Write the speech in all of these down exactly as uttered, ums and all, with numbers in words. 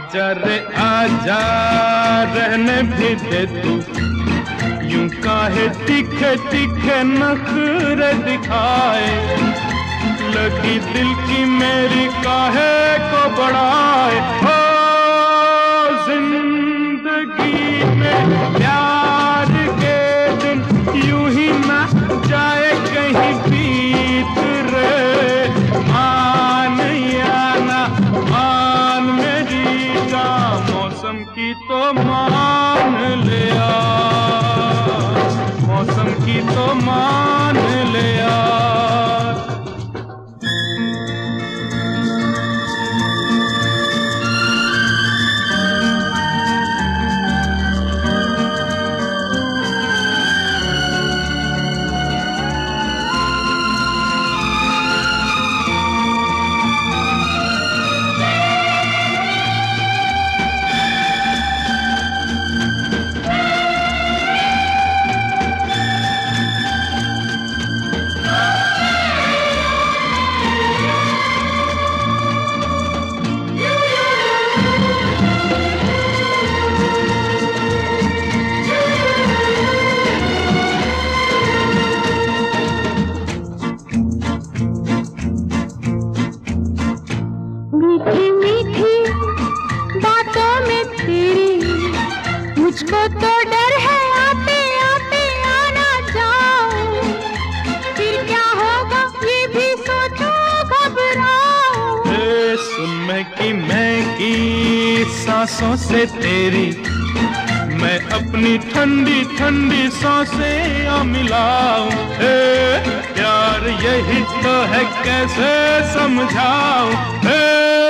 आजा रे आजा रहने भी दे तू, यूं काहे तीखे तीखे नखरे दिखाए, लगी दिल की मेरी काहे को बढ़ाए। हो जिंदगी में प्यार के दिन यूं ही ना जाए कहीं बीत रे, मान या ना मान मेरी जान, मौसम की तो मान लिया, मौसम की तो मान लिया। मीठी मीठी बातों में तेरी, मुझको तो डर है आते आते आना जाओ, फिर क्या होगा ये भी सोचो घबराओ। ए सुन मैं की मैं की सांसों से तेरी, मैं अपनी ठंडी ठंडी सांसें आ मिलाऊं। ए प्यार यही तो है कैसे समझाऊं। ए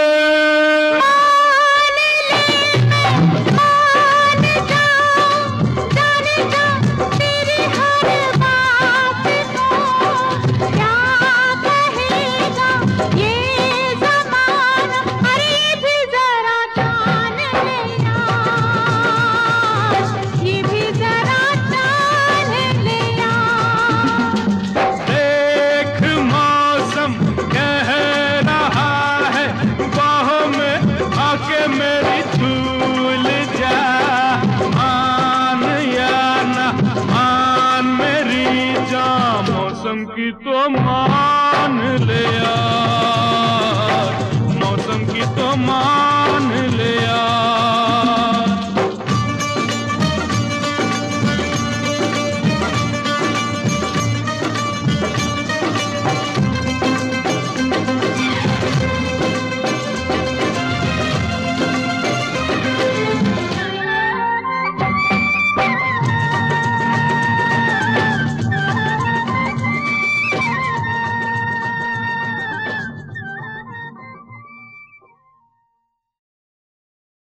मेरी भूल जा, मान या ना मान मेरी जान, मौसम की तो मान लिया, मौसम की तो मान लिया।